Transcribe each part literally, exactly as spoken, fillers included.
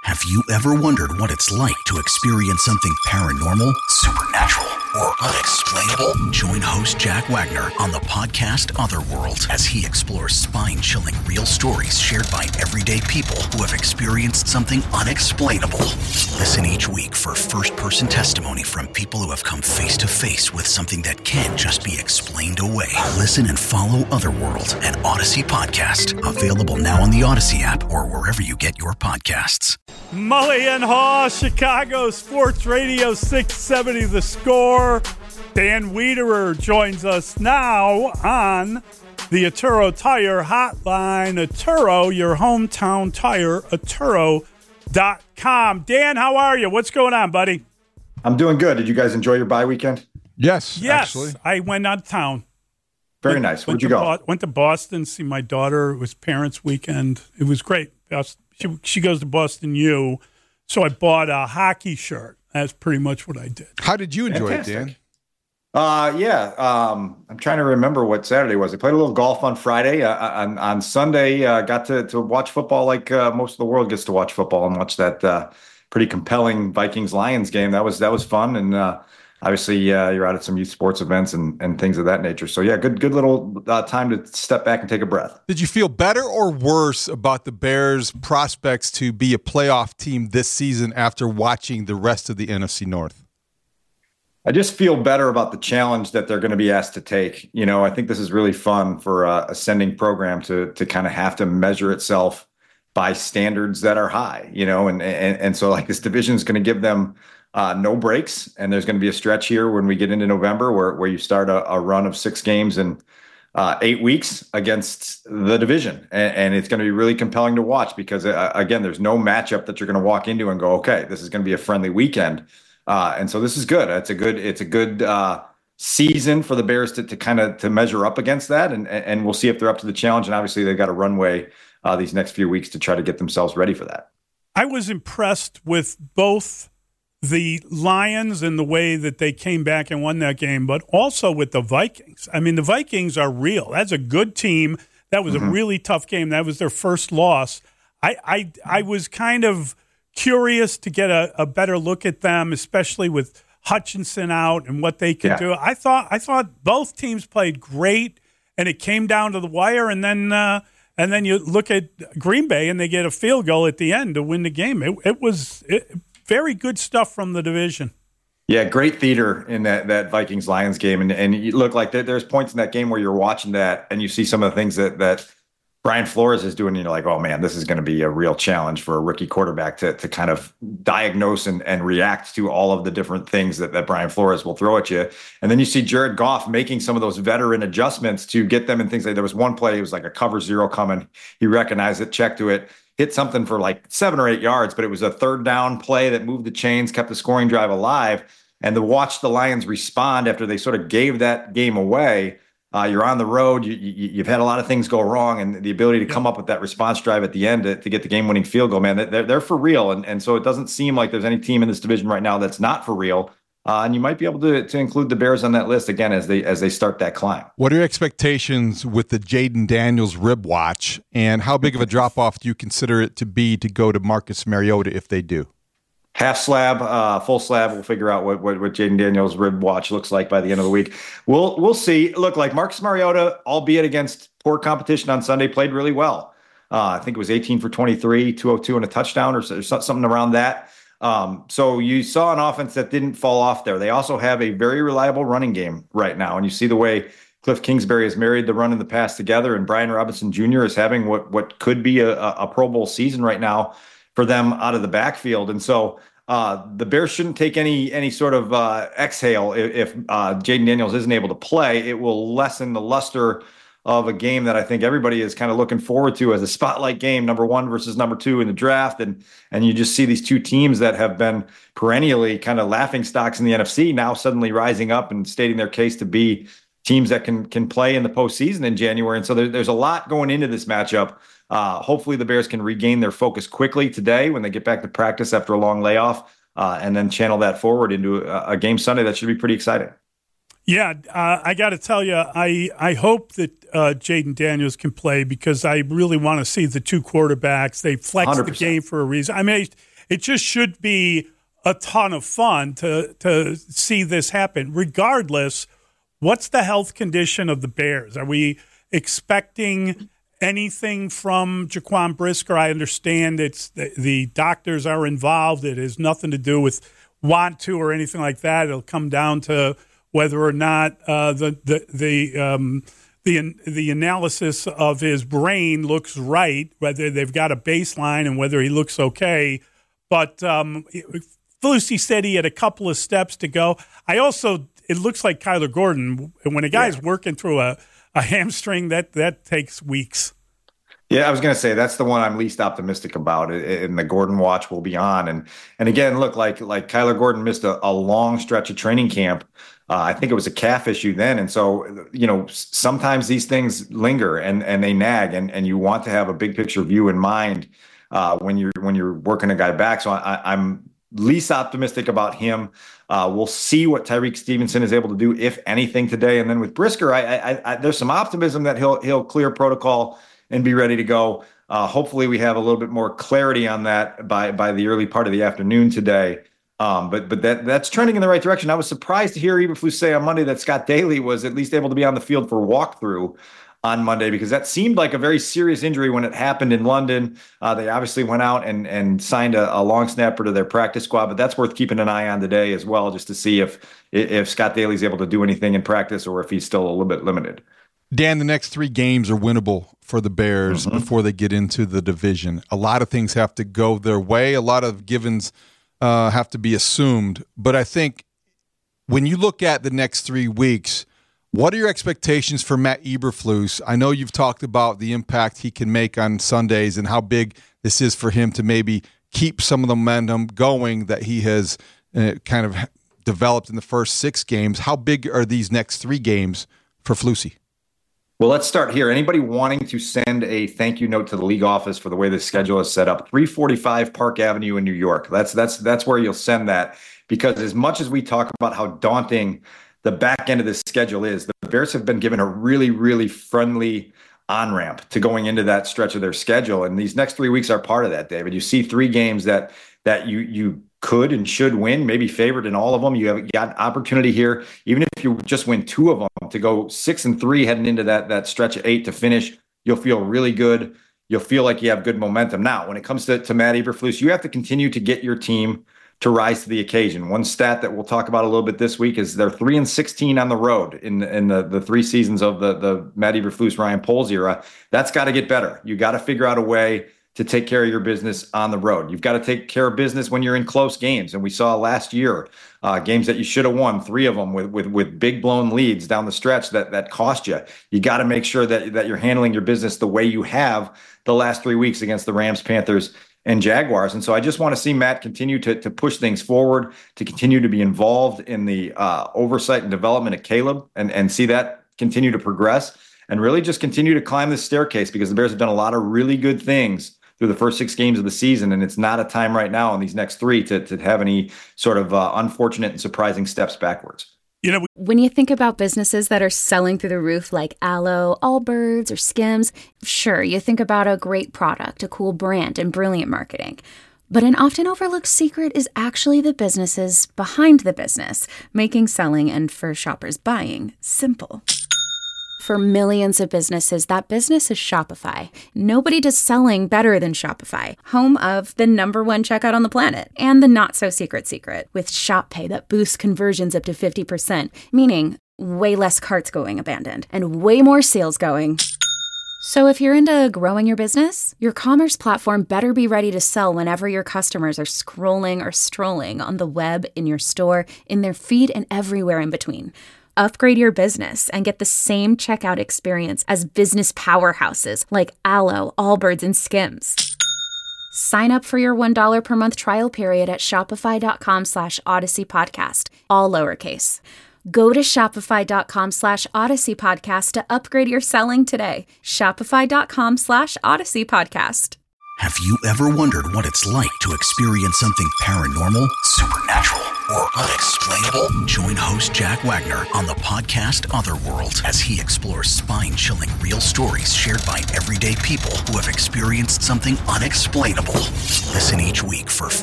Have you ever wondered what it's like to experience something paranormal, supernatural, or unexplainable? Join host Jack Wagner on the podcast Otherworld as he explores spine-chilling real stories shared by everyday people who have experienced something unexplainable. Listen each week for first-person testimony from people who have come face-to-face with something that can't just be explained away. Listen and follow Otherworld, an Odyssey podcast. Available now on the Odyssey app or wherever you get your podcasts. Mully and Haw, Chicago Sports Radio six seventy The Score. Dan Wiederer joins us now on the Atturo Tire Hotline. Atturo, your hometown tire, Atturo dot com. Dan, how are you? What's going on, buddy? I'm doing good. Did you guys enjoy your bye weekend? Yes, yes. Actually. I went out of town. Very went, nice. Where'd went you go? Bo- went to Boston, see my daughter. It was parents' weekend. It was great. She, she goes to Boston U, so I bought a hockey shirt. That's pretty much what I did. How did you enjoy Fantastic. it, Dan? Uh, yeah. Um, I'm trying to remember what Saturday was. I played a little golf on Friday. Uh, on, on Sunday, uh, got to, to watch football like uh, most of the world gets to watch football and watch that uh, pretty compelling Vikings-Lions game. That was that was fun. And uh, obviously, uh, you're out at some youth sports events and, and things of that nature. So, yeah, good good little uh, time to step back and take a breath. Did you feel better or worse about the Bears' prospects to be a playoff team this season after watching the rest of the N F C North? I just feel better about the challenge that they're going to be asked to take. You know, I think this is really fun for a ascending program to to kind of have to measure itself by standards that are high, you know, and and, and so like this division is going to give them uh, no breaks. And there's going to be a stretch here when we get into November where, where you start a, a run of six games in uh, eight weeks against the division. And, and it's going to be really compelling to watch because, uh, again, there's no matchup that you're going to walk into and go, okay, this is going to be a friendly weekend. Uh, and so this is good. It's a good, it's a good uh, season for the Bears to, to kind of to measure up against that. And, and we'll see if they're up to the challenge. And obviously they've got a runway uh, these next few weeks to try to get themselves ready for that. I was impressed with both the Lions and the way that they came back and won that game, but also with the Vikings. I mean, the Vikings are real. That's a good team. That was mm-hmm. a really tough game. That was their first loss. I, I, I was kind of curious to get a, a better look at them, especially with Hutchinson out and what they could yeah. do. I thought I thought both teams played great, and it came down to the wire. And then uh, and then you look at Green Bay, and they get a field goal at the end to win the game. It, it was it, very good stuff from the division. Yeah, great theater in that that Vikings Lions game, and and you look like there, there's points in that game where you're watching that, and you see some of the things that that. Brian Flores is doing, and you're like, oh man, this is going to be a real challenge for a rookie quarterback to to kind of diagnose and, and react to all of the different things that, that Brian Flores will throw at you. And then you see Jared Goff making some of those veteran adjustments to get them in things like there was one play, it was like a cover zero coming. He recognized it, checked to it, hit something for like seven or eight yards, but it was a third down play that moved the chains, kept the scoring drive alive. And to watch the Lions respond after they sort of gave that game away. Uh, you're on the road. You, you, you've had a lot of things go wrong, and the ability to come up with that response drive at the end to, to get the game-winning field goal, man, they're, they're for real. And, and so it doesn't seem like there's any team in this division right now that's not for real. Uh, and you might be able to, to include the Bears on that list again as they as they start that climb. What are your expectations with the Jaden Daniels rib watch, and how big of a drop-off do you consider it to be to go to Marcus Mariota if they do? Half slab, uh, full slab. We'll figure out what what, what Jaden Daniels' rib watch looks like by the end of the week. We'll we'll see. Look, like Marcus Mariota, albeit against poor competition on Sunday, played really well. Uh, I think it was eighteen for twenty-three, two oh two and a touchdown, or, or something around that. Um, so you saw an offense that didn't fall off there. They also have a very reliable running game right now, and you see the way Cliff Kingsbury has married the run and the pass together, and Brian Robinson Junior is having what what could be a, a Pro Bowl season right now for them out of the backfield. And so uh, the Bears shouldn't take any any sort of uh, exhale if, if uh, Jaden Daniels isn't able to play. It will lessen the luster of a game that I think everybody is kind of looking forward to as a spotlight game, number one versus number two in the draft. And and you just see these two teams that have been perennially kind of laughing stocks in the N F C now suddenly rising up and stating their case to be teams that can can play in the postseason in January. And so there, there's a lot going into this matchup. Uh, hopefully the Bears can regain their focus quickly today when they get back to practice after a long layoff, uh, and then channel that forward into a, a game Sunday that should be pretty exciting. Yeah, uh, I got to tell you, I, I hope that uh, Jaden Daniels can play because I really want to see the two quarterbacks. They flexed one hundred percent the game for a reason. I mean, it just should be a ton of fun to to see this happen. Regardless, what's the health condition of the Bears? Are we expecting anything from Jaquan Brisker? I understand it's the, the doctors are involved. It has nothing to do with want to or anything like that. It'll come down to whether or not uh, the the the um, the the analysis of his brain looks right, whether they've got a baseline and whether he looks okay. But um, Flusy said he had a couple of steps to go. I also, it looks like Kyler Gordon, when a guy's yeah. working through a, a hamstring, that that takes weeks. Yeah, I was going to say that's the one I'm least optimistic about, and the Gordon watch will be on. And and again, look, like like Kyler Gordon missed a, a long stretch of training camp. Uh, I think it was a calf issue then. And so, you know, sometimes these things linger and, and they nag, and, and you want to have a big picture view in mind uh, when you're when you're working a guy back. So I, I'm least optimistic about him. Uh, we'll see what Tyreek Stevenson is able to do, if anything, today. And then with Brisker, I, I, I, there's some optimism that he'll he'll clear protocol and be ready to go. Uh, hopefully, we have a little bit more clarity on that by by the early part of the afternoon today. Um, but but that that's trending in the right direction. I was surprised to hear Eberflus say on Monday that Scott Daly was at least able to be on the field for walkthrough on Monday, because that seemed like a very serious injury when it happened in London. Uh, they obviously went out and and signed a, a long snapper to their practice squad, but that's worth keeping an eye on today as well, just to see if if Scott Daly's able to do anything in practice or if he's still a little bit limited. Dan, the next three games are winnable for the Bears mm-hmm. before they get into the division. A lot of things have to go their way. A lot of givens uh, have to be assumed. But I think when you look at the next three weeks, what are your expectations for Matt Eberflus? I know you've talked about the impact he can make on Sundays and how big this is for him to maybe keep some of the momentum going that he has uh, kind of developed in the first six games. How big are these next three games for Flusy? Well, let's start here. Anybody wanting to send a thank you note to the league office for the way the schedule is set up, three forty-five Park Avenue in New York. That's that's that's where you'll send that, because as much as we talk about how daunting the back end of this schedule is, the Bears have been given a really, really friendly on-ramp to going into that stretch of their schedule. And these next three weeks are part of that, David. You see three games that that you you could and should win, maybe favored in all of them. You have got an opportunity here, even if you just win two of them, to go six and three heading into that that stretch of eight to finish. You'll feel really good. You'll feel like you have good momentum. Now, when it comes to, to Matt Eberflus, you have to continue to get your team to rise to the occasion. One stat that we'll talk about a little bit this week is they're three and sixteen on the road in in the, the three seasons of the the Matt Eberflus, Ryan Poles era. That's got to get better. You got to figure out a way to take care of your business on the road. You've got to take care of business when you're in close games. And we saw last year, uh, games that you should have won, three of them with, with, with big blown leads down the stretch that, that cost you. You got to make sure that, that you're handling your business the way you have the last three weeks against the Rams, Panthers, and Jaguars. And so I just want to see Matt continue to, to push things forward, to continue to be involved in the uh, oversight and development of Caleb, and, and see that continue to progress, and really just continue to climb this staircase, because the Bears have done a lot of really good things through the first six games of the season, and it's not a time right now in these next three to, to have any sort of uh, unfortunate and surprising steps backwards. You know, when you think about businesses that are selling through the roof like Aloe, Allbirds, or Skims, sure, you think about a great product, a cool brand, and brilliant marketing. But an often overlooked secret is actually the businesses behind the business, making selling and, for shoppers, buying simple. For millions of businesses, that business is Shopify. Nobody does selling better than Shopify, home of the number one checkout on the planet, and the not-so-secret secret, with Shop Pay that boosts conversions up to fifty percent, meaning way less carts going abandoned, and way more sales going. So if you're into growing your business, your commerce platform better be ready to sell whenever your customers are scrolling or strolling on the web, in your store, in their feed, and everywhere in between. Upgrade your business and get the same checkout experience as business powerhouses like Aloe, Allbirds, and Skims. Sign up for your one dollar per month trial period at shopify.com slash Odyssey Podcast, all lowercase. Go to shopify.com slash Odyssey Podcast to upgrade your selling today. Shopify.com slash Odyssey Podcast. Have you ever wondered what it's like to experience something paranormal, supernatural, or unexplainable? Join host Jack Wagner on the podcast Otherworld as he explores spine-chilling real stories shared by everyday people who have experienced something unexplainable. Listen each week for First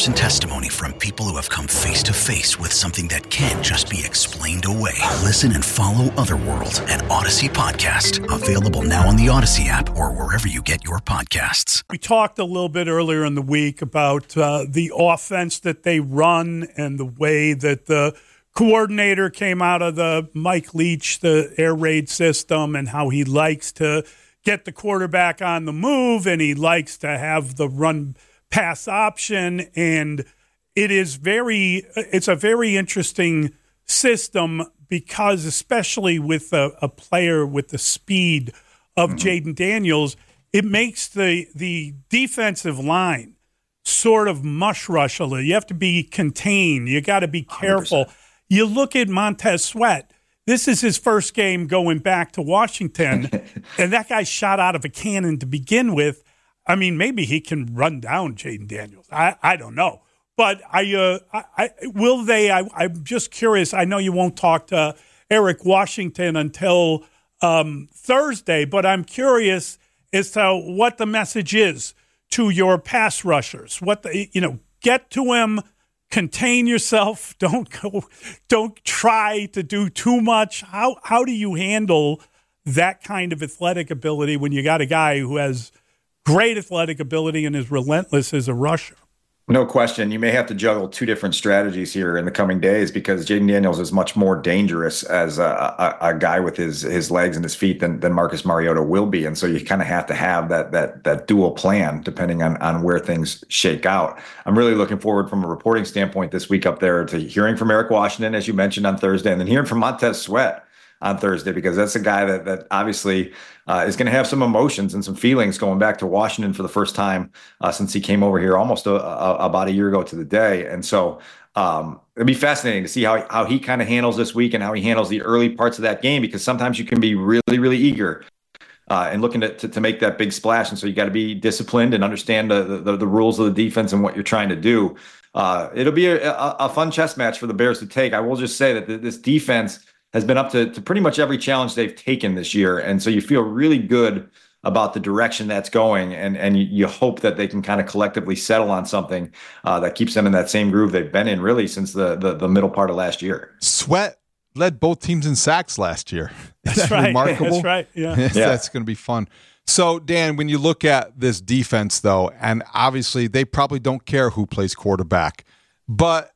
first-person testimony from people who have come face-to-face with something that can't just be explained away. Listen and follow Otherworld, an Odyssey podcast. Available now on the Odyssey app or wherever you get your podcasts. We talked a little bit earlier in the week about uh, the offense that they run and the way that the coordinator came out of the Mike Leach, the air raid system, and how he likes to get the quarterback on the move and he likes to have the run pass option. And it is very, it's a very interesting system because especially with a, a player with the speed of mm-hmm. Jayden Daniels, it makes the the defensive line sort of mush rush a little. You have to be contained. You got to be careful. one hundred percent. You look at Montez Sweat. This is his first game going back to Washington, and that guy shot out of a cannon to begin with. I mean, maybe he can run down Jayden Daniels. I, I don't know. But I, uh, I, I will they? I, I'm just curious. I know you won't talk to Eric Washington until um, Thursday, but I'm curious as to what the message is to your pass rushers. What the, you know, get to him. Contain yourself. Don't go. Don't try to do too much. How how do you handle that kind of athletic ability when you got a guy who has great athletic ability and is relentless as a rusher? No question. You may have to juggle two different strategies here in the coming days because Jayden Daniels is much more dangerous as a, a, a guy with his his legs and his feet than, than Marcus Mariota will be. And so you kind of have to have that that that dual plan depending on, on where things shake out. I'm really looking forward from a reporting standpoint this week up there to hearing from Eric Washington, as you mentioned, on Thursday, and then hearing from Montez Sweat on Thursday, because that's a guy that that obviously uh, is going to have some emotions and some feelings going back to Washington for the first time uh, since he came over here almost a, a, about a year ago to the day. And so um, it'll be fascinating to see how, how he kind of handles this week and how he handles the early parts of that game, because sometimes you can be really, really eager uh, and looking to, to, to make that big splash. And so you got to be disciplined and understand the, the, the rules of the defense and what you're trying to do. Uh, it'll be a, a, a fun chess match for the Bears to take. I will just say that this defense has been up to, to pretty much every challenge they've taken this year. And so you feel really good about the direction that's going. And, and you, you hope that they can kind of collectively settle on something uh, that keeps them in that same groove they've been in really since the, the, the middle part of last year. Sweat led both teams in sacks last year. That's, that's right. remarkable. That's right. Yeah. That's, yeah. that's going to be fun. So, Dan, when you look at this defense, though, and obviously they probably don't care who plays quarterback, but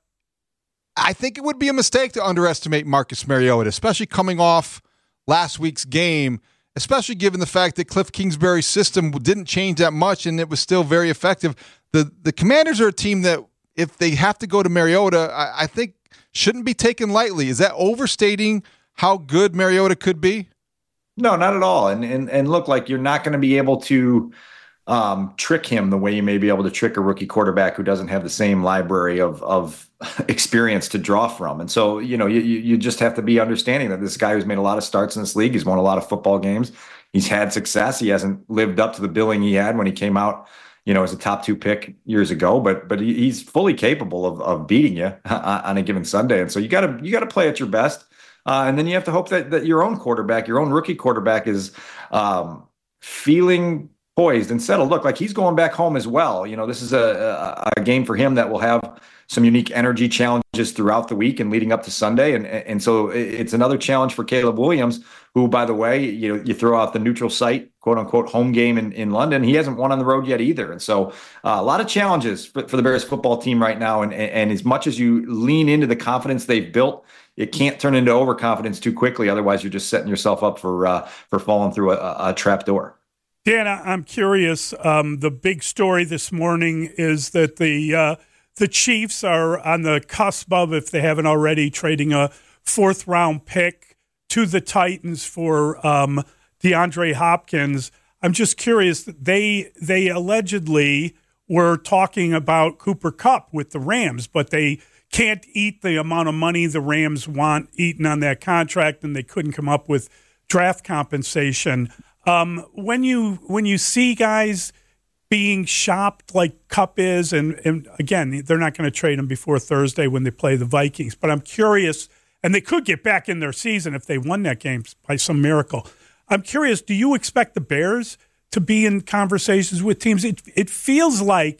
I think it would be a mistake to underestimate Marcus Mariota, especially coming off last week's game, especially given the fact that Cliff Kingsbury's system didn't change that much and it was still very effective. The the Commanders are a team that, if they have to go to Mariota, I, I think shouldn't be taken lightly. Is that overstating how good Mariota could be? No, not at all. And and and look, like you're not going to be able to um, trick him the way you may be able to trick a rookie quarterback who doesn't have the same library of of experience to draw from. And so, you know, you you just have to be understanding that this guy who's made a lot of starts in this league, he's won a lot of football games, he's had success. He hasn't lived up to the billing he had when he came out, you know, as a top two pick years ago, but but he's fully capable of of beating you on a given Sunday. And so you got to you got to play at your best. Uh, and then you have to hope that that your own quarterback, your own rookie quarterback is um, feeling poised and settled. Look, like he's going back home as well. You know, this is a, a, a game for him that will have some unique energy challenges throughout the week and leading up to Sunday. And and so it's another challenge for Caleb Williams, who, by the way, you know, you throw out the neutral site, quote unquote, home game in, in London. He hasn't won on the road yet either. And so uh, a lot of challenges for, for the Bears football team right now. And, and as much as you lean into the confidence they've built, it can't turn into overconfidence too quickly. Otherwise, you're just setting yourself up for uh, for falling through a, a trap door. Dan, I'm curious. Um, the big story this morning is that the uh, the Chiefs are on the cusp of, if they haven't already, trading a fourth round pick to the Titans for um, DeAndre Hopkins. I'm just curious. They they allegedly were talking about Cooper Kupp with the Rams, but they can't eat the amount of money the Rams want eaten on that contract, and they couldn't come up with draft compensation. Um, when you when you see guys being shopped like Kupp is, and, and again, they're not going to trade him before Thursday when they play the Vikings, but I'm curious, and they could get back in their season if they won that game by some miracle. I'm curious, do you expect the Bears to be in conversations with teams? It, it feels like,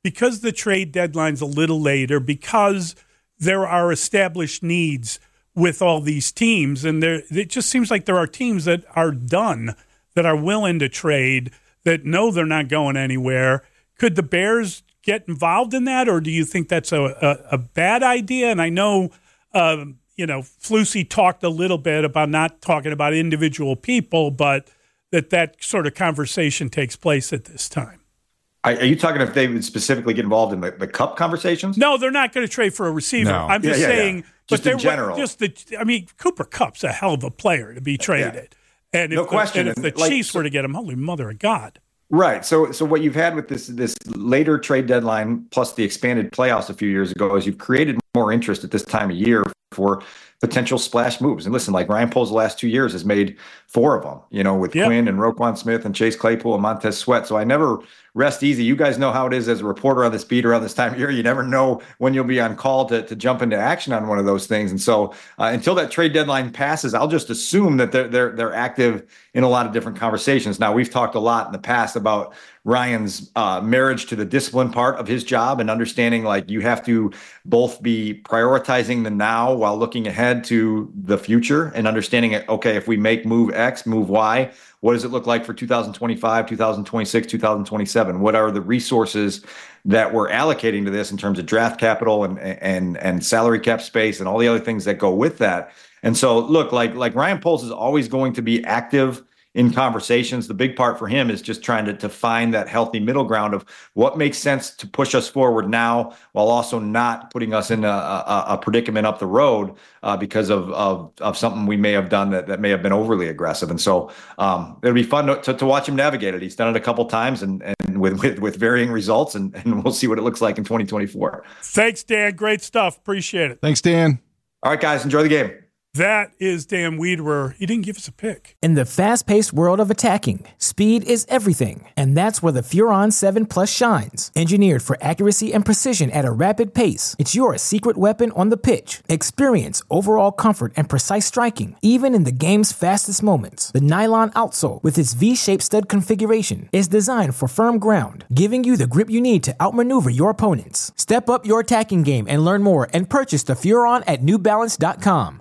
because the trade deadline's a little later, because there are established needs with all these teams, and there it just seems like there are teams that are done, that are willing to trade, that know they're not going anywhere. Could the Bears get involved in that, or do you think that's a, a, a bad idea? And I know, uh, you know, Flusy talked a little bit about not talking about individual people, but that that sort of conversation takes place at this time. Are you talking if they would specifically get involved in the, the Cup conversations? No, they're not going to trade for a receiver. No. I'm just yeah, yeah, saying, yeah. Just but in general, just the. I mean, Cooper Kupp's a hell of a player to be traded, yeah. and if no the, question. And if the like, Chiefs so, were to get him, holy mother of God! Right. So, so what you've had with this this later trade deadline plus the expanded playoffs a few years ago is you've created more interest at this time of year for potential splash moves. And listen, like Ryan Poles the last two years has made four of them, you know, with yep. Quinn and Roquan Smith and Chase Claypool and Montez Sweat. So I never rest easy. You guys know how it is as a reporter on this beat around this time of year. You never know when you'll be on call to, to jump into action on one of those things. And so uh, until that trade deadline passes, I'll just assume that they're, they're, they're active in a lot of different conversations. Now, we've talked a lot in the past about Ryan's uh, marriage to the discipline part of his job and understanding like you have to both be prioritizing the now while looking ahead to the future and understanding it. Okay, if we make move X, move Y, what does it look like for two thousand twenty-five, two thousand twenty-six, two thousand twenty-seven? What are the resources that we're allocating to this in terms of draft capital and and and salary cap space and all the other things that go with that? And so, look, like like Ryan Poles is always going to be active in conversations. The big part for him is just trying to, to find that healthy middle ground of what makes sense to push us forward now while also not putting us in a, a, a predicament up the road uh, because of, of of something we may have done that, that may have been overly aggressive. And so um, it'll be fun to, to, to watch him navigate it. He's done it a couple times and, and with, with, with varying results, and, and we'll see what it looks like in twenty twenty-four. Thanks, Dan. Great stuff. Appreciate it. Thanks, Dan. All right, guys, enjoy the game. That is Dan Wiederer. He didn't give us a pick. In the fast-paced world of attacking, speed is everything, and that's where the Furon seven Plus shines. Engineered for accuracy and precision at a rapid pace, it's your secret weapon on the pitch. Experience overall comfort and precise striking, even in the game's fastest moments. The nylon outsole, with its V-shaped stud configuration, is designed for firm ground, giving you the grip you need to outmaneuver your opponents. Step up your attacking game and learn more and purchase the Furon at New Balance dot com.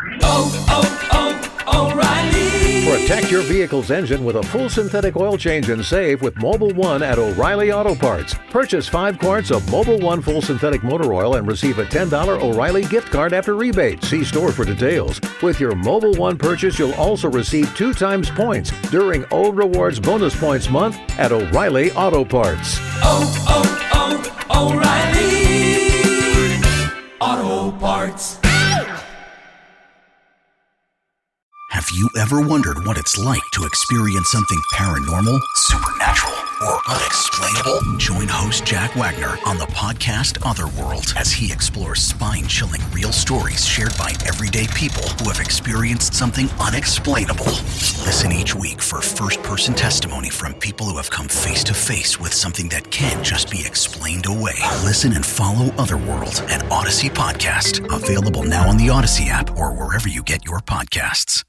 Oh, oh, oh, O'Reilly. Protect your vehicle's engine with a full synthetic oil change and save with Mobil one at O'Reilly Auto Parts. Purchase five quarts of Mobil one full synthetic motor oil and receive a ten dollars O'Reilly gift card after rebate. See store for details. With your Mobil one purchase, you'll also receive two times points during O Rewards Bonus Points Month at O'Reilly Auto Parts. Oh, oh, oh, O'Reilly Auto Parts. Have you ever wondered what it's like to experience something paranormal, supernatural, or unexplainable? Join host Jack Wagner on the podcast Otherworld as he explores spine-chilling real stories shared by everyday people who have experienced something unexplainable. Listen each week for first-person testimony from people who have come face-to-face with something that can't just be explained away. Listen and follow Otherworld, an Odyssey podcast. Available now on the Odyssey app or wherever you get your podcasts.